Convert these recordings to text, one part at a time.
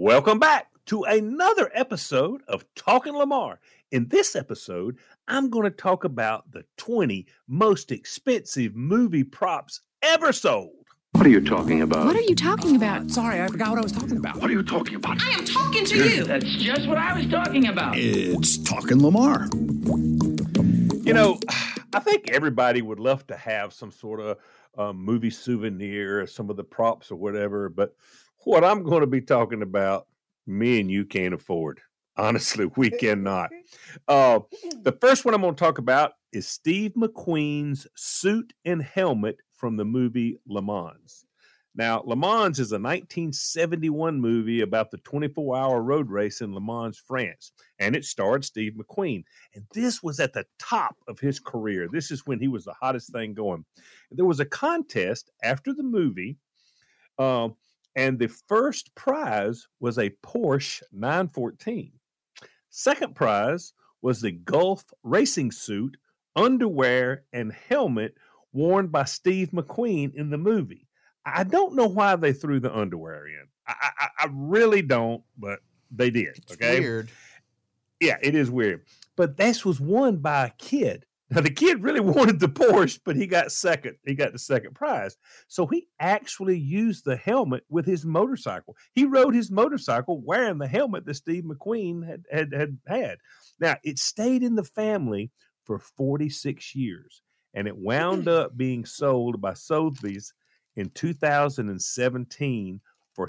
Welcome back to another episode of Talking Lamar. In this episode, I'm going to talk about the 20 most expensive movie props ever sold. What are you talking about? What are you talking about? Sorry, I forgot what I was talking about. What are you talking about? I am talking to you. That's just what I was talking about. It's Talking Lamar. You know, I think everybody would love to have some sort of movie souvenir or some of the props or whatever, but what I'm going to be talking about, me and you can't afford. Honestly, we cannot. The first one I'm going to talk about is Steve McQueen's suit and helmet from the movie Le Mans. Now, Le Mans is a 1971 movie about the 24-hour road race in Le Mans, France, and it starred Steve McQueen. And this was at the top of his career. This is when he was the hottest thing going. There was a contest after the movie, and the first prize was a Porsche 914. Second prize was the Gulf racing suit, underwear, and helmet worn by Steve McQueen in the movie. I don't know why they threw the underwear in. I really don't, but they did. It's okay? weird. Yeah, it is weird. But this was won by a kid. Now, the kid really wanted the Porsche, but he got second. He got the second prize. So he actually used the helmet with his motorcycle. He rode his motorcycle wearing the helmet that Steve McQueen had. Now, it stayed in the family for 46 years, and it wound up being sold by Sotheby's in 2017 for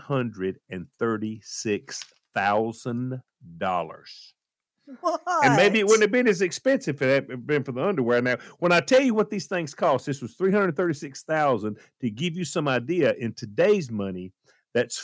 $336,000. What? And maybe it wouldn't have been as expensive if it had been for the underwear. Now, when I tell you what these things cost, this was $336,000. To give you some idea, in today's money, that's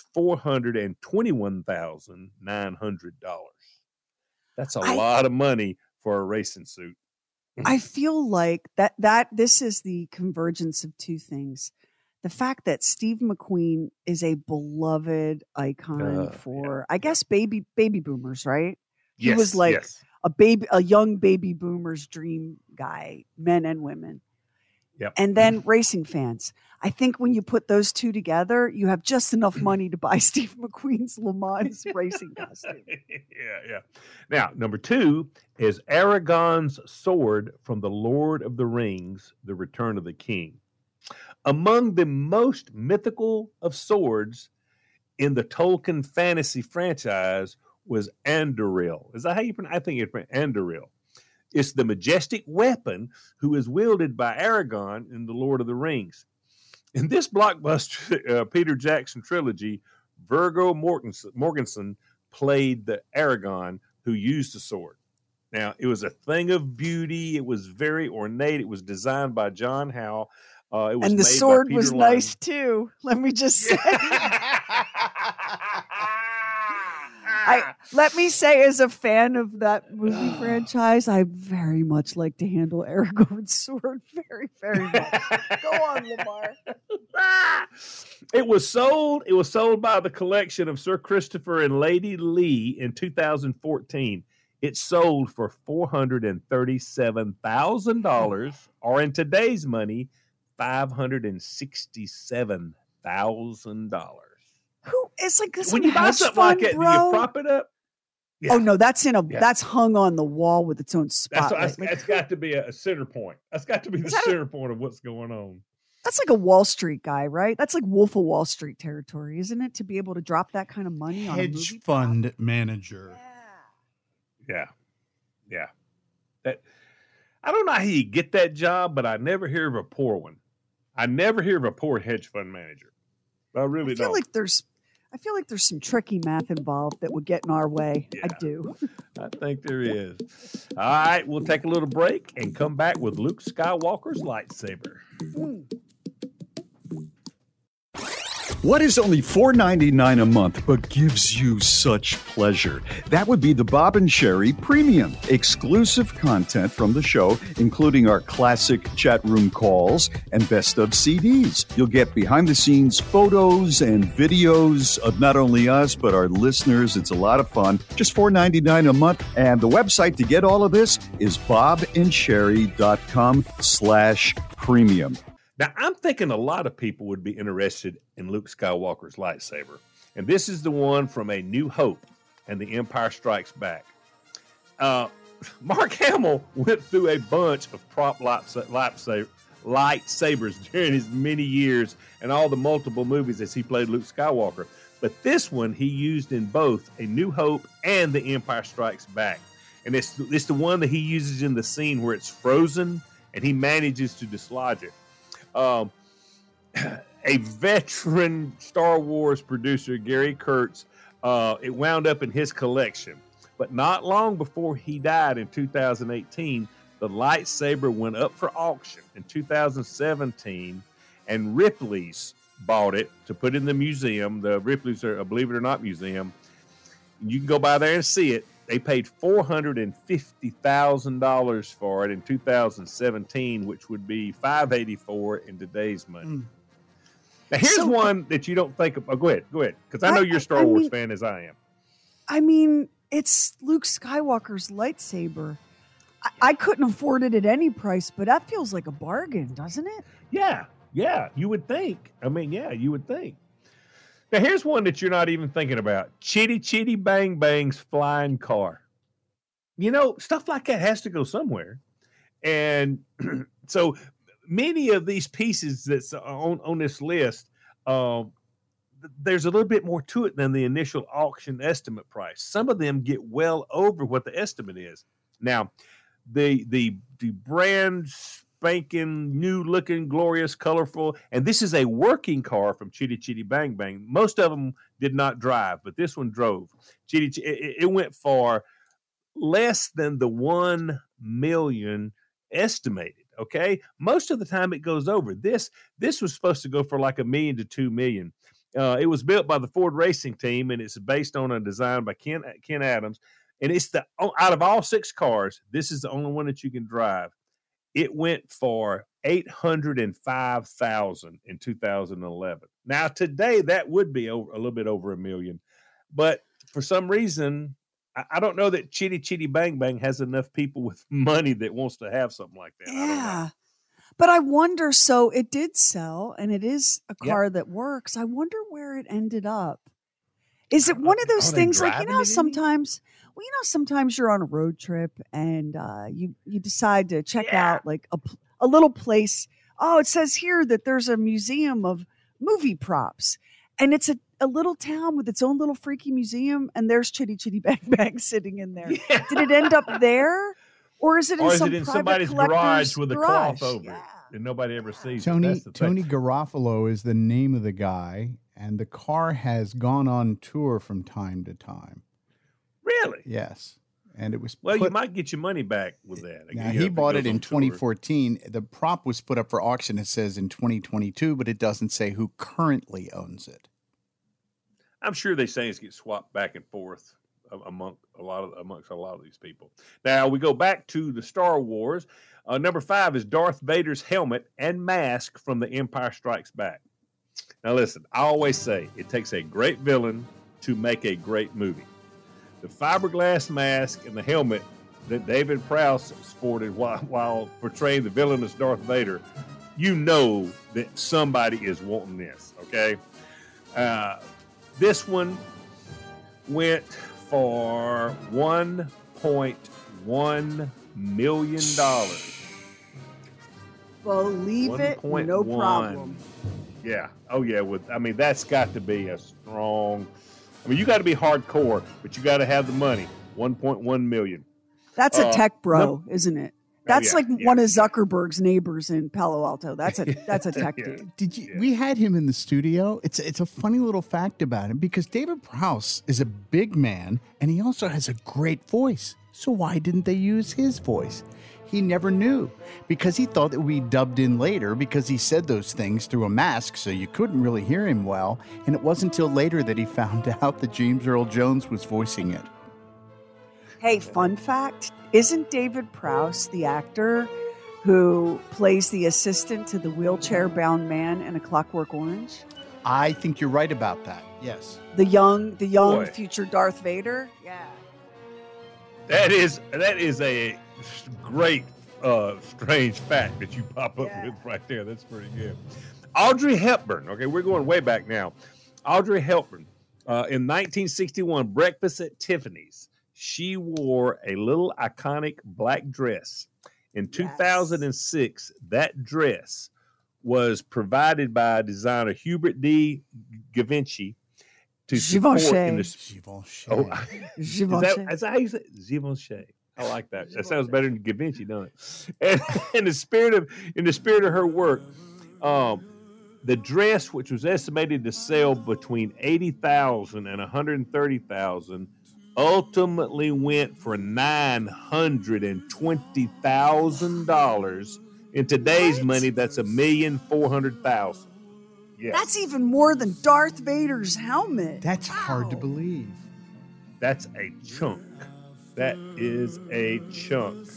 $421,900. That's a lot of money for a racing suit. I feel like that this is the convergence of two things. The fact that Steve McQueen is a beloved icon for, I guess, baby boomers, right? He was like a young baby boomer's dream guy, men and women. Yep. And then racing fans. I think when you put those two together, you have just enough money to buy Steve McQueen's Le Mans racing costume. Yeah. Now, number two is Aragorn's sword from The Lord of the Rings, The Return of the King. Among the most mythical of swords in the Tolkien fantasy franchise was Anduril. Is that how you pronounce it? I think it's Anduril. It's the majestic weapon who is wielded by Aragorn in The Lord of the Rings. In this blockbuster Peter Jackson trilogy, Viggo Mortensen played the Aragorn who used the sword. Now, it was a thing of beauty. It was very ornate. It was designed by John Howe. It was and the made sword by Peter was Lyman. nice too. Let me just say. Let me say, as a fan of that movie franchise, I very much like to handle Aragorn's sword. Very, very much. Go on, Lamar. It was sold by the collection of Sir Christopher and Lady Lee in 2014. It sold for $437,000, or in today's money, $567,000. Who is like this? When you buy something like that, bro? do you prop it up? Yeah. Oh no, that's that's hung on the wall with its own spotlight. That's got to be a center point. That's got to be the center point of what's going on. That's like a Wall Street guy, right? That's like Wolf of Wall Street territory, isn't it? To be able to drop that kind of money on a movie Hedge fund manager. Yeah. That, I don't know how you get that job, but I never hear of a poor one. I never hear of a poor hedge fund manager. I really don't. I feel like there's some tricky math involved that would get in our way. Yeah. I do. I think there is. All right, we'll take a little break and come back with Luke Skywalker's lightsaber. What is only $4.99 a month but gives you such pleasure? That would be the Bob and Sherry Premium. Exclusive content from the show, including our classic chat room calls and best of CDs. You'll get behind-the-scenes photos and videos of not only us, but our listeners. It's a lot of fun. Just $4.99 a month. And the website to get all of this is bobandsherry.com/premium. Now, I'm thinking a lot of people would be interested in Luke Skywalker's lightsaber. And this is the one from A New Hope and The Empire Strikes Back. Mark Hamill went through a bunch of prop lightsabers during his many years and all the multiple movies as he played Luke Skywalker. But this one he used in both A New Hope and The Empire Strikes Back. And it's the one that he uses in the scene where it's frozen and he manages to dislodge it. A veteran Star Wars producer, Gary Kurtz, it wound up in his collection. But not long before he died in 2018, the lightsaber went up for auction in 2017, and Ripley's bought it to put in the museum. The Ripley's are a Believe It or Not museum. You can go by there and see it. They paid $450,000 for it in 2017, which would be $584 in today's money. Now, here's one that you don't think of. Oh, go ahead, because I know you're a Star Wars fan as I am. I mean, it's Luke Skywalker's lightsaber. I couldn't afford it at any price, but that feels like a bargain, doesn't it? Yeah, you would think. I mean, yeah, you would think. Now, here's one that you're not even thinking about. Chitty Chitty Bang Bang's flying car. You know, stuff like that has to go somewhere. And so many of these pieces that's on this list, there's a little bit more to it than the initial auction estimate price. Some of them get well over what the estimate is. Now, the brand spanking, new looking, glorious, colorful, and this is a working car from Chitty Chitty Bang Bang. Most of them did not drive, but this one drove. It went for less than the 1 million estimated. Okay, most of the time it goes over. This was supposed to go for like $1 million to $2 million. It was built by the Ford Racing Team, and it's based on a design by Ken Adams. And it's out of all 6 cars, this is the only one that you can drive. It went for $805,000 in 2011. Now today that would be a little bit over $1 million, but for some reason I don't know that Chitty Chitty Bang Bang has enough people with money that wants to have something like that. Yeah. But I wonder, so it did sell and it is a car that works. I wonder where it ended up. Is it one of those things like, sometimes you're on a road trip and you decide to check out like a little place. Oh, it says here that there's a museum of movie props and it's a little town with its own little freaky museum, and there's Chitty Chitty Bang Bang sitting in there. Yeah. Did it end up there? Or is it in somebody's garage with a cloth over it and nobody ever sees it? Tony Garofalo is the name of the guy, and the car has gone on tour from time to time. Really? Yes. And it was you might get your money back with that. Now, he bought it in 2014. The prop was put up for auction, it says, in 2022, but it doesn't say who currently owns it. I'm sure these things get swapped back and forth amongst a lot of these people. Now we go back to the Star Wars. Number 5 is Darth Vader's helmet and mask from The Empire Strikes Back. Now listen, I always say it takes a great villain to make a great movie. The fiberglass mask and the helmet that David Prowse sported while portraying the villainous Darth Vader, you know that somebody is wanting this. Okay. This one went for $1.1 million. Believe it, no problem. Yeah. Oh, yeah. That's got to be a strong. You got to be hardcore, but you got to have the money. $1.1 million. That's a tech bro, isn't it? That's one of Zuckerberg's neighbors in Palo Alto. That's a tech dude. We had him in the studio. It's a funny little fact about him because David Prowse is a big man and he also has a great voice. So why didn't they use his voice? He never knew because he thought it would be dubbed in later because he said those things through a mask so you couldn't really hear him well. And it wasn't until later that he found out that James Earl Jones was voicing it. Hey, fun fact, isn't David Prowse the actor who plays the assistant to the wheelchair-bound man in A Clockwork Orange? I think you're right about that, yes. The young future Darth Vader? Yeah. That is a great, strange fact that you pop up with right there. That's pretty good. Audrey Hepburn. Okay, we're going way back now. Audrey Hepburn In 1961, Breakfast at Tiffany's, she wore a little iconic black dress. In 2006, that dress was provided by designer Hubert D. Givenchy to support in the Givenchy. Oh, Givenchy. is that how you say it? Givenchy? I like that. That sounds better than Givenchy, doesn't it? And in the spirit of her work, the dress, which was estimated to sell between 80,000 and 130,000, ultimately went for $920,000. In today's money, that's $1,400,000. Yes. That's even more than Darth Vader's helmet. That's hard to believe. That's a chunk. That is a chunk.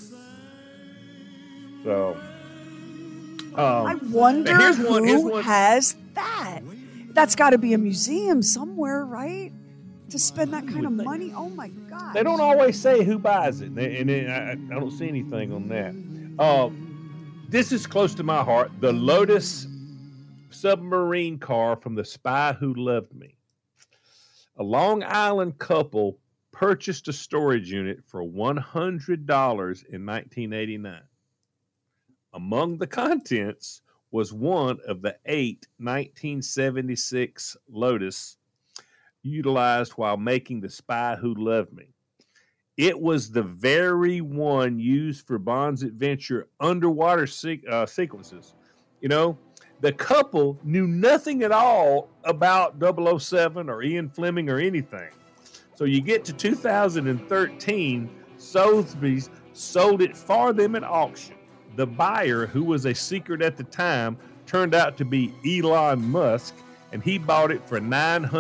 So, I wonder who has that. That's got to be a museum somewhere, right? To spend that kind of money. Oh my God! They don't always say who buys it, I don't see anything on that. This is close to my heart. The Lotus submarine car from The Spy Who Loved Me. A Long Island couple purchased a storage unit for $100 in 1989. Among the contents was one of the 8 1976 Lotus utilized while making The Spy Who Loved Me. It was the very one used for Bond's adventure underwater sequences. You know, the couple knew nothing at all about 007 or Ian Fleming or anything. So you get to 2013, Sotheby's sold it for them at auction. The buyer, who was a secret at the time, turned out to be Elon Musk, and he bought it for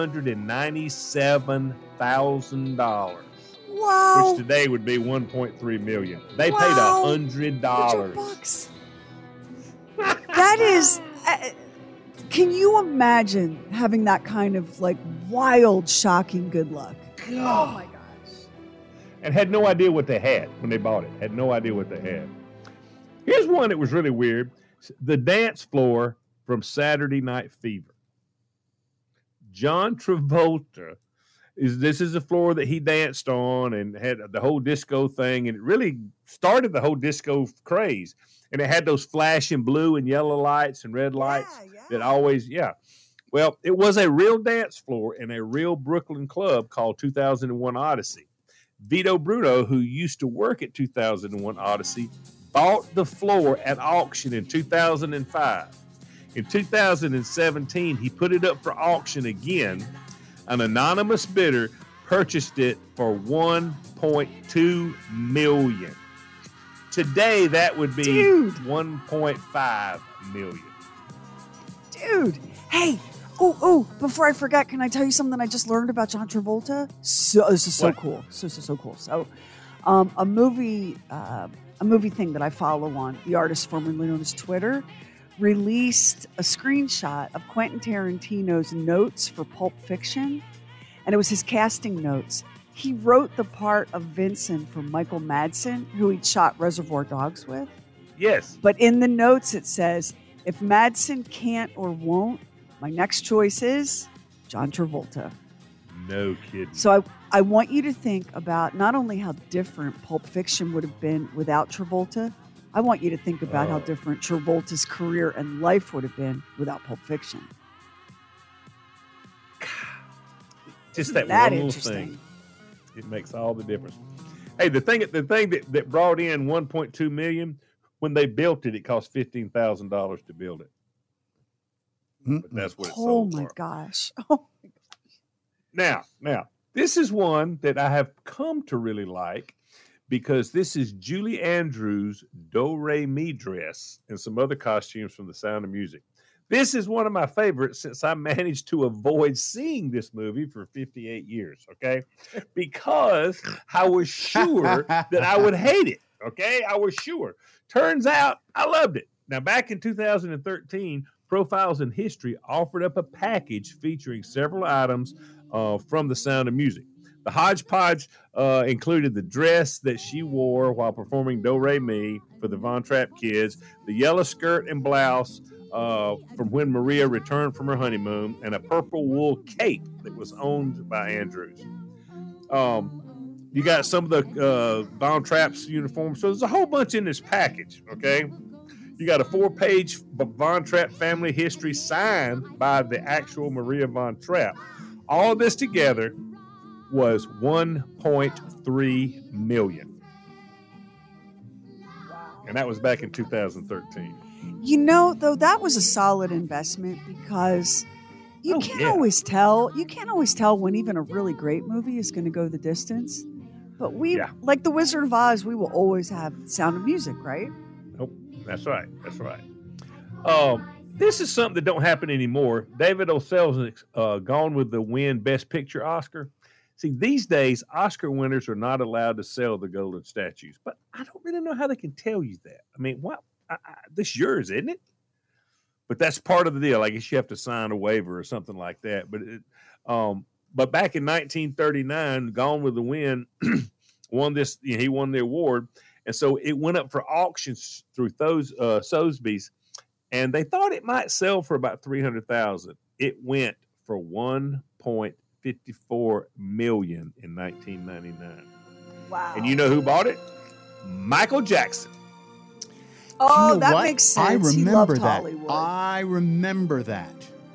$997,000. Wow. Which today would be $1.3 million. They paid $100. $100. That is. Can you imagine having that kind of like wild, shocking good luck? Oh my gosh. And had no idea what they had when they bought it. Had no idea what they had. Here's one that was really weird. The dance floor from Saturday Night Fever. John Travolta this is the floor that he danced on and had the whole disco thing, and it really started the whole disco craze. And it had those flashing blue and yellow lights and red lights that always, Well, it was a real dance floor in a real Brooklyn club called 2001 Odyssey. Vito Bruno, who used to work at 2001 Odyssey, bought the floor at auction in 2005. In 2017, he put it up for auction again. An anonymous bidder purchased it for $1.2 million. Today, that would be $1.5 million. Dude, hey, before I forget, can I tell you something I just learned about John Travolta? This is so cool. So cool. So, a movie thing that I follow on, the artist formerly known as Twitter, released a screenshot of Quentin Tarantino's notes for Pulp Fiction, and it was his casting notes. He wrote the part of Vincent for Michael Madsen, who he'd shot Reservoir Dogs with. Yes. But in the notes it says, if Madsen can't or won't, my next choice is John Travolta. No kidding. So I want you to think about not only how different Pulp Fiction would have been without Travolta, I want you to think about how different Travolta's career and life would have been without Pulp Fiction. Just that one little thing. It makes all the difference. Hey, the thing that brought in $1.2 million, when they built it, it cost $15,000 to build it. But that's what it sold for. Oh my gosh. Now, this is one that I have come to really like, because this is Julie Andrews' Do-Re-Mi dress and some other costumes from The Sound of Music. This is one of my favorites since I managed to avoid seeing this movie for 58 years, okay? Because I was sure that I would hate it, okay? I was sure. Turns out I loved it. Now, back in 2013, Profiles in History offered up a package featuring several items from The Sound of Music. The hodgepodge included the dress that she wore while performing Do Re Mi for the Von Trapp kids, the yellow skirt and blouse from when Maria returned from her honeymoon, and a purple wool cape that was owned by Andrews. You got some of the Von Trapp's uniforms. So there's a whole bunch in this package, okay? You got a 4-page Von Trapp family history signed by the actual Maria Von Trapp. All of this together was $1.3 million. And that was back in 2013. You know, though, that was a solid investment because you can't always tell. You can't always tell when even a really great movie is going to go the distance. But like The Wizard of Oz, we will always have Sound of Music, right? Nope. That's right. That's right. This is something that don't happen anymore. David O. Selznick's Gone with the Wind Best Picture Oscar. See, these days, Oscar winners are not allowed to sell the golden statues. But I don't really know how they can tell you that. I mean, what? This yours, isn't it? But that's part of the deal. I guess you have to sign a waiver or something like that. But back in 1939, Gone with the Wind won this. He won the award, and so it went up for auctions through those Sotheby's, and they thought it might sell for about $300,000. It went for $1.54 million in 1999. Wow! And you know who bought it? Michael Jackson. Oh, You know that what? makes sense. I remember He loved that. Hollywood. I remember that.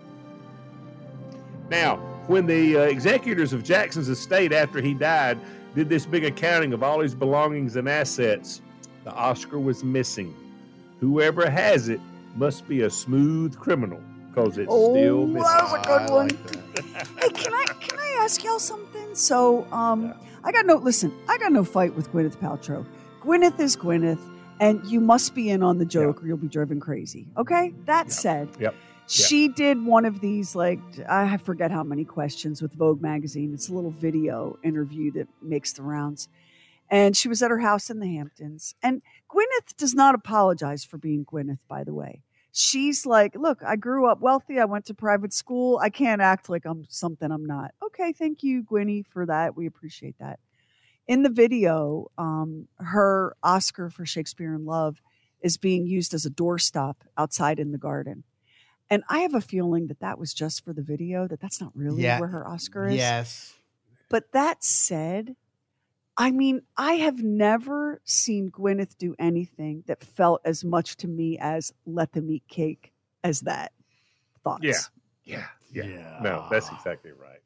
Now, when the executors of Jackson's estate after he died did this big accounting of all his belongings and assets, the Oscar was missing. Whoever has it must be a smooth criminal because it's still missing. That was a good one. Like that. Hey, can I ask y'all something? So, I got no fight with Gwyneth Paltrow. Gwyneth is Gwyneth, and you must be in on the joke or you'll be driven crazy. Okay? That said, she did one of these, like, I forget how many questions with Vogue magazine. It's a little video interview that makes the rounds. And she was at her house in the Hamptons. And Gwyneth does not apologize for being Gwyneth, by the way. She's like, look, I grew up wealthy. I went to private school. I can't act like I'm something I'm not. Okay, thank you, Gwynny, for that. We appreciate that. In the video, her Oscar for Shakespeare in Love is being used as a doorstop outside in the garden. And I have a feeling that was just for the video, that's not really where her Oscar is. Yes. But that said, I mean, I have never seen Gwyneth do anything that felt as much to me as Let Them Eat Cake as that. Thoughts? Yeah. No, that's exactly right.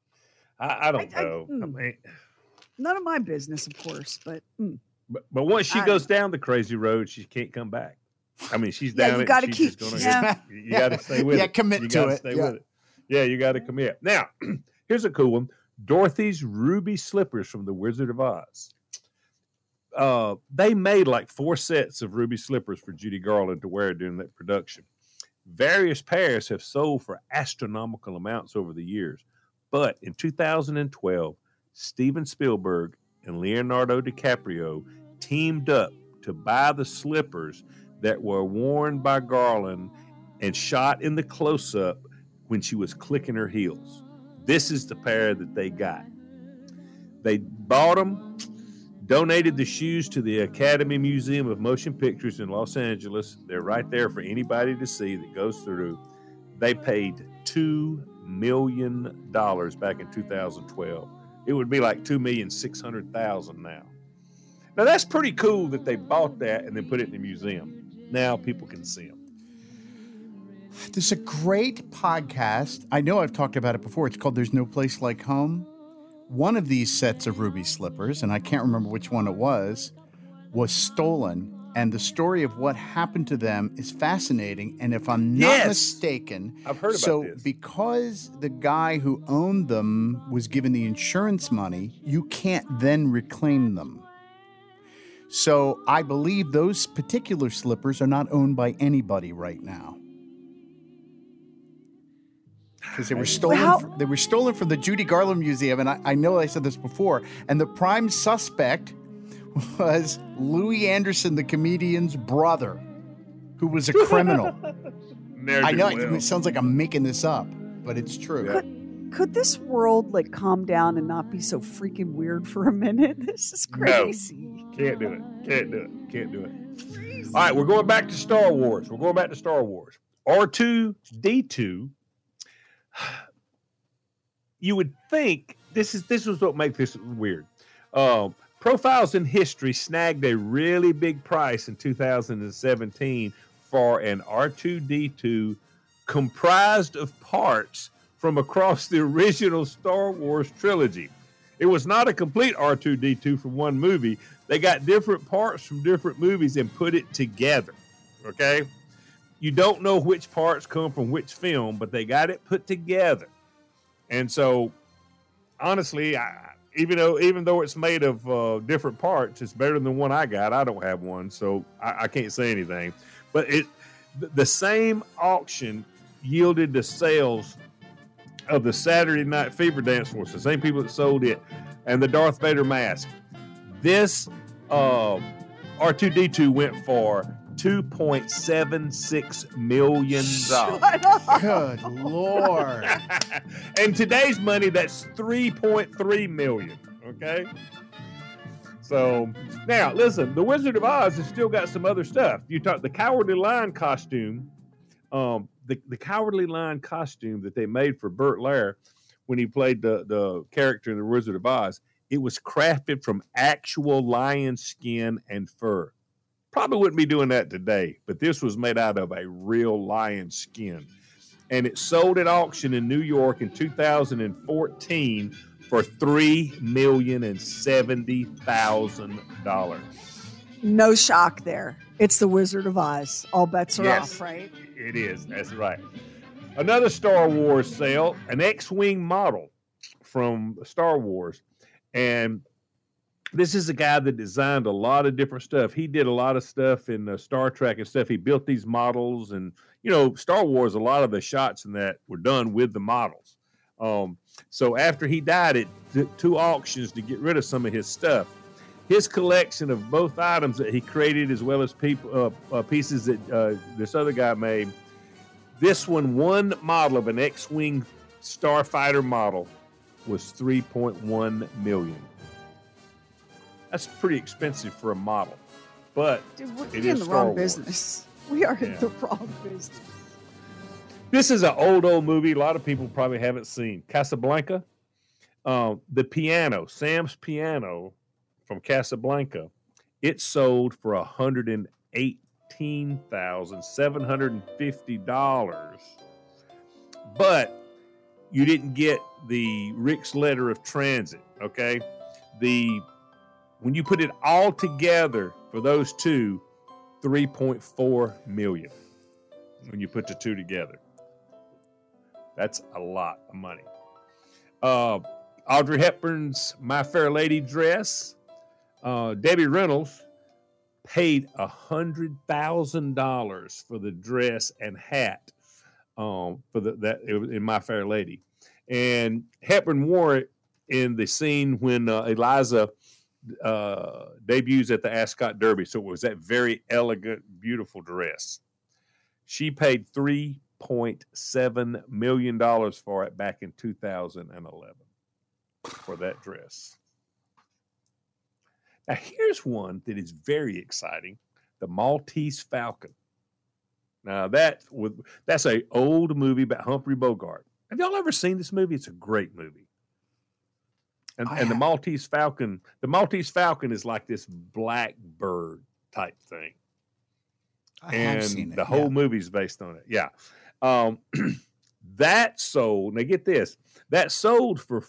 I don't know. I mean, none of my business, of course, but once she goes down the crazy road, she can't come back. I mean, she's down. You got to keep. You got to stay with it. Commit to it. Stay with it. Yeah, you got to commit. Now, here's a cool one: Dorothy's ruby slippers from The Wizard of Oz. They made like 4 sets of ruby slippers for Judy Garland to wear during that production. Various pairs have sold for astronomical amounts over the years, but in 2012. Steven Spielberg and Leonardo DiCaprio teamed up to buy the slippers that were worn by Garland and shot in the close-up when she was clicking her heels. This is the pair that they got. They bought them, donated the shoes to the Academy Museum of Motion Pictures in Los Angeles. They're right there for anybody to see that goes through. They paid $2 million back in 2012. It would be like $2,600,000 now. Now, that's pretty cool that they bought that and then put it in the museum. Now people can see them. There's a great podcast. I know I've talked about it before. It's called There's No Place Like Home. One of these sets of ruby slippers, and I can't remember which one it was stolen. And the story of what happened to them is fascinating. And if I'm not mistaken, I've heard about this. Because the guy who owned them was given the insurance money, you can't then reclaim them. So I believe those particular slippers are not owned by anybody right now. Because they were stolen. They were stolen from the Judy Garland Museum, and I know I said this before. And the prime suspect was Louis Anderson, the comedian's brother, who was a criminal. I know it sounds like I'm making this up, but it's true. could this world like calm down and not be so freaking weird for a minute? This is crazy. No, can't do it. Can't do it. All right, we're going back to Star Wars. R2-D2. You would think this is what makes this weird. Profiles in History snagged a really big price in 2017 for an R2-D2 comprised of parts from across the original Star Wars trilogy. It was not a complete R2-D2 from one movie. They got different parts from different movies and put it together. Okay? You don't know which parts come from which film, but they got it put together. And so, honestly, even though it's made of different parts, it's better than the one I got. I don't have one, so I can't say anything. But the same auction yielded the sales of the Saturday Night Fever dance force, the same people that sold it, and the Darth Vader mask. This R2-D2 went for $2.76 million. Good Lord. And today's money, that's $3.3 million. Okay. So now listen, the Wizard of Oz has still got some other stuff. You talk the Cowardly Lion costume, the Cowardly Lion costume that they made for Burt Lahr when he played the character in the Wizard of Oz. It was crafted from actual lion skin and fur. Probably wouldn't be doing that today, but this was made out of a real lion skin. And it sold at auction in New York in 2014 for $3,070,000. No shock there. It's the Wizard of Oz. All bets are off, right? It is. That's right. Another Star Wars sale, an X-Wing model from Star Wars. And this is a guy that designed a lot of different stuff. He did a lot of stuff in Star Trek and stuff. He built these models, and Star Wars, a lot of the shots in that were done with the models. So after he died, it took 2 auctions to get rid of some of his stuff. His collection of both items that he created, as well as pieces that this other guy made. This one model of an X-Wing starfighter model was $3.1 million. That's pretty expensive for a model, but dude, we're it in is the Star wrong Wars. business. We are in the wrong business. This is an old movie. A lot of people probably haven't seen Casablanca. The piano, Sam's piano from Casablanca, it sold for $118,750. But you didn't get the Rick's letter of transit, okay? When you put it all together for those two, $3.4 million. When you put the two together, that's a lot of money. Audrey Hepburn's My Fair Lady dress. Debbie Reynolds paid $100,000 for the dress and hat in My Fair Lady, and Hepburn wore it in the scene when Eliza debuts at the Ascot Derby. So it was that very elegant, beautiful dress. She paid $3.7 million for it back in 2011 for that dress. Now, here's one that is very exciting, the Maltese Falcon. Now, that's an old movie about Humphrey Bogart. Have y'all ever seen this movie? It's a great movie. And the Maltese Falcon is like this black bird type thing. I have seen it. The whole movie's based on it. Yeah. That sold, now get this, that sold for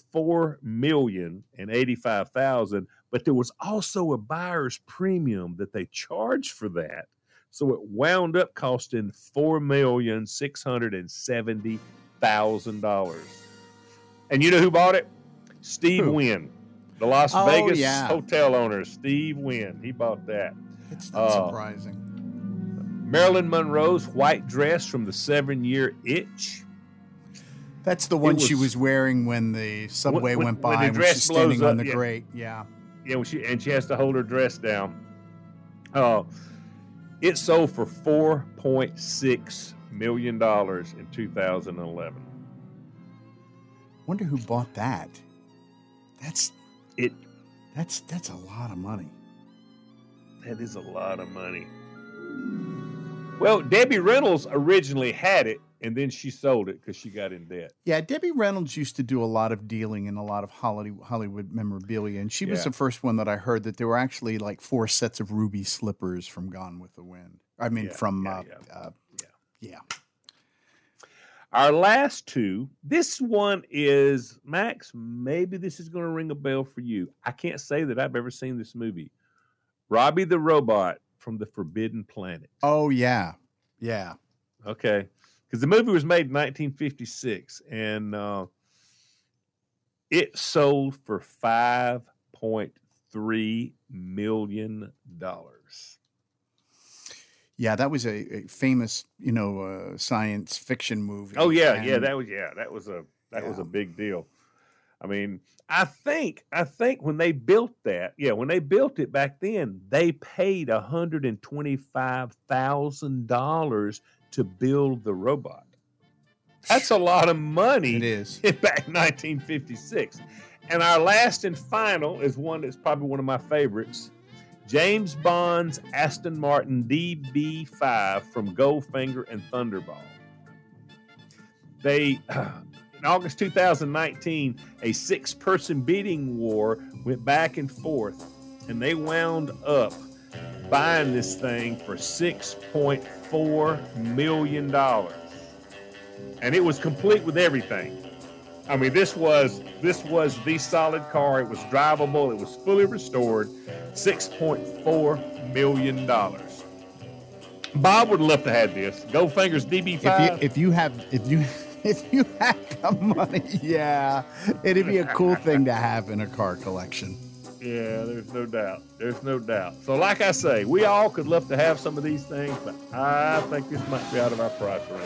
$4,085,000, but there was also a buyer's premium that they charged for that. So it wound up costing $4,670,000. And you know who bought it? Steve Wynn, the Las Vegas hotel owner, Steve Wynn. He bought that. It's not surprising. Marilyn Monroe's white dress from the 7-Year Itch. That's the one she was wearing when the subway went by when she's standing on the grate. Yeah. Yeah, she has to hold her dress down. It sold for $4.6 million in 2011. Wonder who bought that. That's It a lot of money. That is a lot of money. Well, Debbie Reynolds originally had it, and then she sold it because she got in debt. Yeah, Debbie Reynolds used to do a lot of dealing in a lot of Hollywood memorabilia, and she was Yeah. the first one that I heard that there were actually like 4 sets of ruby slippers from Gone with the Wind. I mean, Yeah. Our last two. This one is, Max, maybe this is going to ring a bell for you. I can't say that I've ever seen this movie. Robbie the Robot from the Forbidden Planet. Oh, yeah. Yeah. Okay. Because the movie was made in 1956, and it sold for $5.3 million. Yeah, that was a famous, science fiction movie. Oh yeah, And that was a big deal. I mean, I think when they built it back then, they paid $125,000 to build the robot. That's a lot of money. It is. Back in 1956. And our last and final is one that's probably one of my favorites. James Bond's Aston Martin DB5 from Goldfinger and Thunderball. In August 2019, a 6-person bidding war went back and forth, and they wound up buying this thing for $6.4 million. And it was complete with everything. I mean, this was the solid car. It was drivable. It was fully restored. $6.4 million. Bob would love to have this. Goldfinger's DB5. If you had the money, yeah, it'd be a cool thing to have in a car collection. Yeah, there's no doubt. So like I say, we all could love to have some of these things, but I think this might be out of our price range.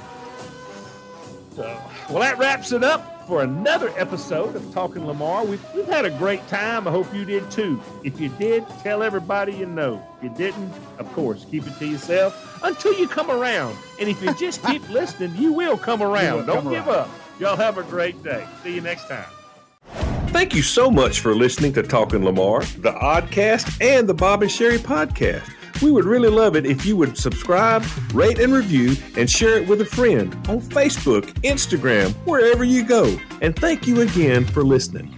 So, well, that wraps it up for another episode of Talking Lamar. We've had a great time. I hope you did too. If you did, tell everybody you know. If you didn't, of course, keep it to yourself until you come around. And if you just keep listening, you will come around. Don't give up. Y'all have a great day. See you next time. Thank you so much for listening to Talking Lamar, the Oddcast, and the Bob and Sherry podcast. We would really love it if you would subscribe, rate and review, and share it with a friend on Facebook, Instagram, wherever you go. And thank you again for listening.